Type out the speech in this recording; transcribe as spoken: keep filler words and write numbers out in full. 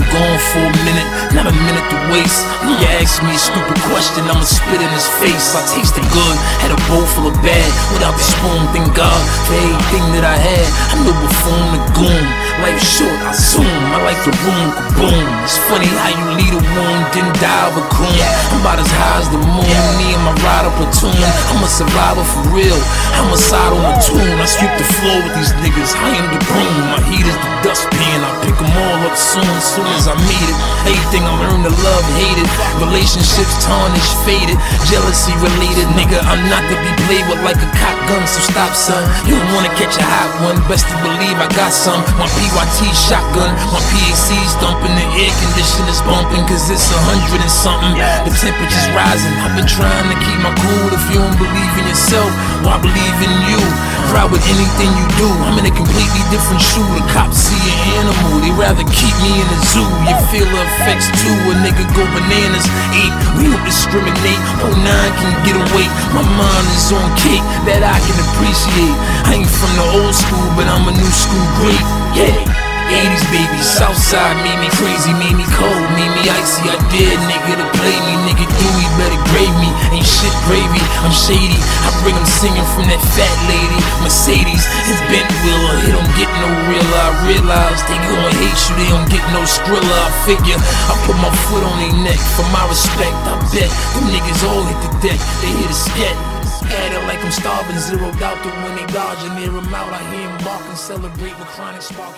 gone for a minute, not a minute to waste. You ask me a stupid question, I'ma spit in his face. I tasted good, had a bowl full of bad, without the spoon, thank God for everything that I had. I'm no buffoon, the goon. Life short, I zoom, I like the room, kaboom. It's funny how you lead a wound, didn't die of a coon. I'm about as high as the moon, me and my rider platoon. I'm a survivor for real, I'm a side on a tune. I sweep the floor with these niggas, I am the broom. My heat is the dustpan, I pick them all up soon, soon as I meet it. Everything I learned to love, hate it. Relationships tarnished, faded, jealousy related. Nigga, I'm not to be played with like a cop gun, so stop son. You don't wanna catch a hot one, best to believe I got some. My P Y T shotgun, my P A C's thumping, the air conditioner's bumping, cause it's a hundred and something. The temperature's rising, I've been trying to keep my cool. If you don't believe in yourself, why believe in you? Proud with anything you do, I'm in a completely different shoe. The cops see an animal, they rather keep me in the zoo. You feel the effects too, a nigga go bananas. Eight, we don't discriminate, oh nine can get away. My mind is on cake that I can appreciate. I ain't from the old school, but I'm a new school great. Yeah, eighties baby, Southside made me crazy, made me cold, made me icy. I dare nigga to play me, nigga do he better grade me. Ain't shit gravy, I'm shady. I bring them singing from that fat lady Mercedes and bent wheeler. It don't get no realer. I realize they gon' hate you, they don't get no skriller. I figure I put my foot on their neck for my respect. I bet them niggas all hit the deck, they hit a scat. At it like I'm starving, zeroed out to when they dodge and near him out. I hear him bark and celebrate with chronic spark.